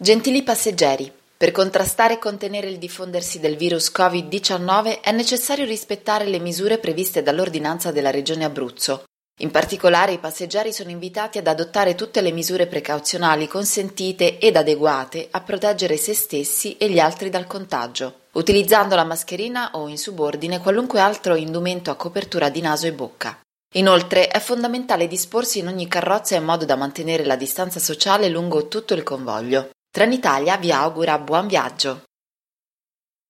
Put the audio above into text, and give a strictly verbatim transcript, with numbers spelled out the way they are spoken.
Gentili passeggeri, per contrastare e contenere il diffondersi del virus covid diciannove è necessario rispettare le misure previste dall'ordinanza della Regione Abruzzo. In particolare i passeggeri sono invitati ad adottare tutte le misure precauzionali consentite ed adeguate a proteggere se stessi e gli altri dal contagio, utilizzando la mascherina o, in subordine, qualunque altro indumento a copertura di naso e bocca. Inoltre è fondamentale disporsi in ogni carrozza in modo da mantenere la distanza sociale lungo tutto il convoglio. Trenitalia vi augura buon viaggio.